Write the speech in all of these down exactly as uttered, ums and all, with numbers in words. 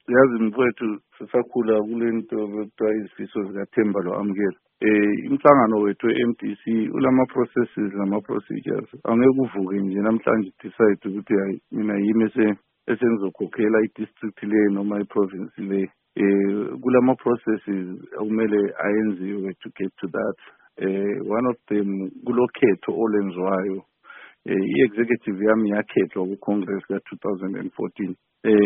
yazi mfowethu sisakhula kule nto bekuthiwa izifiso zikaThemba lo-amukela. Eh imhlangano wethu e-M D C ulama processes nama procedures. Angeke uvuke nje namhlanje decide ukuthi hayi mina yimi ese esengizokhokhela i-district le noma i-province le. Eh kulama processes okumele ayenziwe to get to that. Eh one of them kulokhetho olenziwayo. Eh i-executive yami yakhethwa ku-Congress ka two thousand fourteen.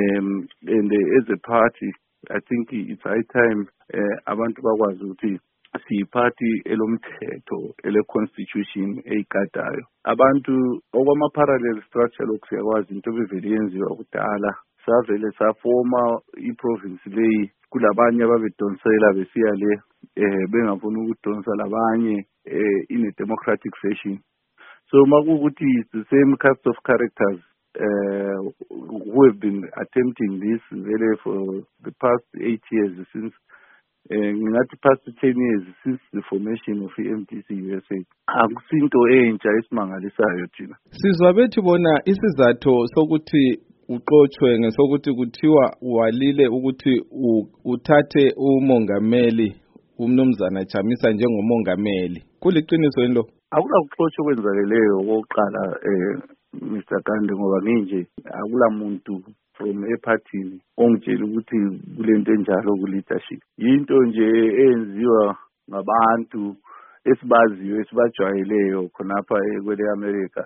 Um and uh, as a party I think it's high time uh, abantu bakwazi ukuthi siyiphathi elomthetho ele constitution eyigadayo. Abantu okwama parallel structure lokhu siyakwazi into bevele yenziwa kudala savele safoma iprovince leyi kulabanye ababedonsela besiya le eh bengafuna ukudonsa labanye eh in a democratic fashion. So makukuthi it's the same cast of characters uh, who have been attempting this really for the past eight years since ngingathi uh, past ten years since the formation of i-M D C U S A. Akusinto entsha esimangalisayo thina. Sizwa bethi bona isizatho sokuthi uxoxwe ngesokuthi kuthiwa walile ukuthi uthathe umongameli umnumzana Chamisa njengomongameli. Kuliqiniso yini lo? Akula kuxoxwa kwenzakeleyo okokuqala eh Mister Gandhi ngoba nginje akula muntu from epartini ongitshela ukuthi kulento enjalo ku leadership. Into nje eyenziwa ngabantu esibaziyo esibajwayeleyo khonapha ekwele America.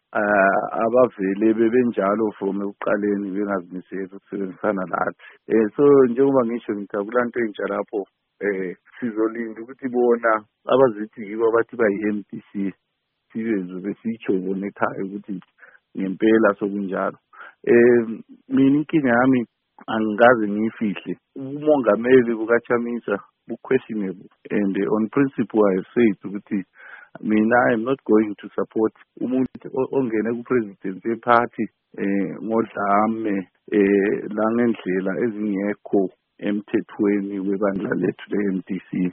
Uh, abavele bebenjalo from ekuqaleni bengazimiseli ukusebenzisana lathi. Eh so njengoba ngisho ngithi akulanto entsha lapho eh sizolinda ukuthi bona abazithi yibo abathi bayi-M D C sibezo besitsho bona ekhaya ukuthi ngempela sokunjalo. Eh mina inkinga yami angikaze ngiyifihle. Umongameli kukaChamisa bu-questionable and uh, on principle I said ukuthi mina I am not going to support umuntu ongene ku-president ye-party eh ngodlame eh langendlela ezingekho emthethweni webandla lethu le-M D C.